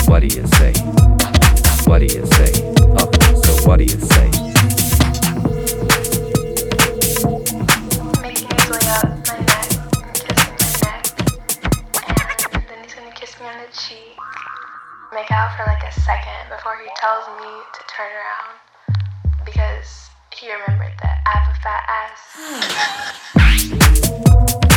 What do you say? What do you say? Oh, so what do you say? Making his way up my neck, kissing my neck, and then he's gonna kiss me on the cheek. Make out for like a second before he tells me to turn around because he remembered that I have a fat ass.